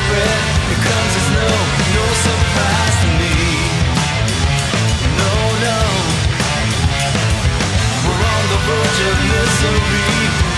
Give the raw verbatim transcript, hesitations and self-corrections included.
spread. It comes as no, no surprise to me. No, no, we're on the verge of misery.